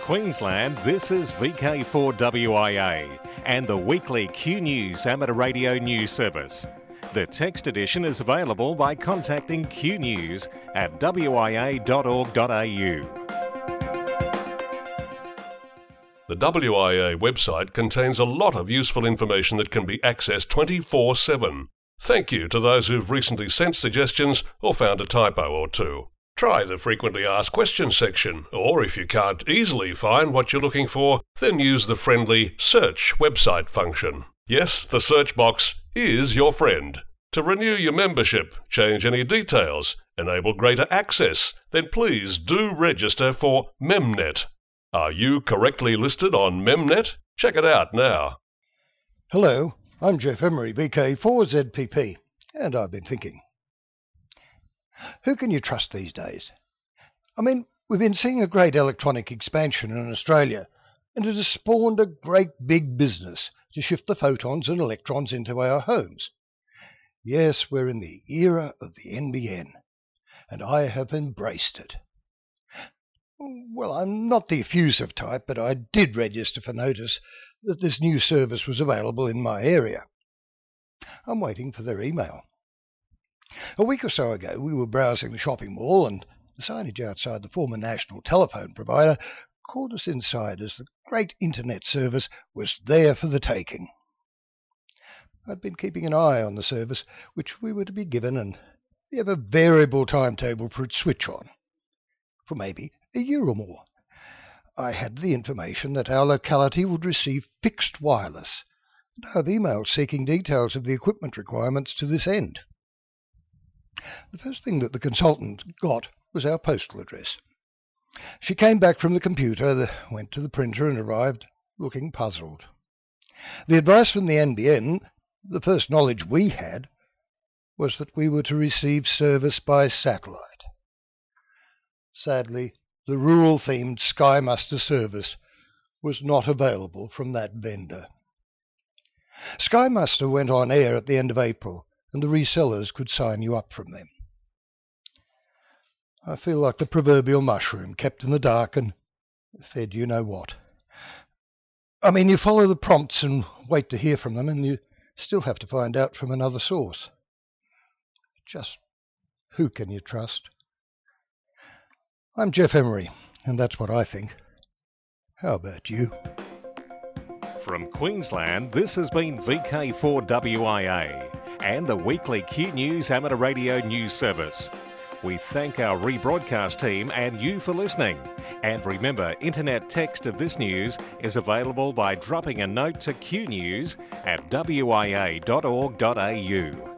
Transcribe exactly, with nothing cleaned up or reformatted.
Queensland, this is V K four W I A and the weekly Q News amateur radio news service. The text edition is available by contacting Q News at w i a dot org dot a u. The W I A website contains a lot of useful information that can be accessed twenty-four seven. Thank you to those who've recently sent suggestions or found a typo or two. Try the frequently asked questions section, or if you can't easily find what you're looking for, then use the friendly search website function. Yes, the search box is your friend. To renew your membership, change any details, enable greater access, then please do register for MemNet. Are you correctly listed on MemNet? Check it out now. Hello, I'm Jeff Emery, V K four Z P P, and I've been thinking. Who can you trust these days? I mean, we've been seeing a great electronic expansion in Australia, and it has spawned a great big business to shift the photons and electrons into our homes. Yes, we're in the era of the N B N, and I have embraced it. Well, I'm not the effusive type, but I did register for notice that this new service was available in my area. I'm waiting for their email. A week or so ago, we were browsing the shopping mall, and the signage outside the former national telephone provider called us inside as the great internet service was there for the taking. I'd been keeping an eye on the service, which we were to be given, and we have a variable timetable for its switch on, for maybe a year or more. I had the information that our locality would receive fixed wireless, and I have emails seeking details of the equipment requirements to this end. The first thing that the consultant got was our postal address. She came back from the computer, went to the printer, and arrived looking puzzled. The advice from the N B N, the first knowledge we had, was that we were to receive service by satellite. Sadly, the rural-themed Sky Muster service was not available from that vendor. Sky Muster went on air at the end of April, and the resellers could sign you up from them. I feel like the proverbial mushroom kept in the dark and fed you know what. I mean, you follow the prompts and wait to hear from them, and you still have to find out from another source. Just who can you trust? I'm Jeff Emery, and that's what I think. How about you? From Queensland, this has been V K four W I A and the weekly Q News amateur radio news service. We thank our rebroadcast team and you for listening. And remember, internet text of this news is available by dropping a note to Q News at w i a dot org dot a u.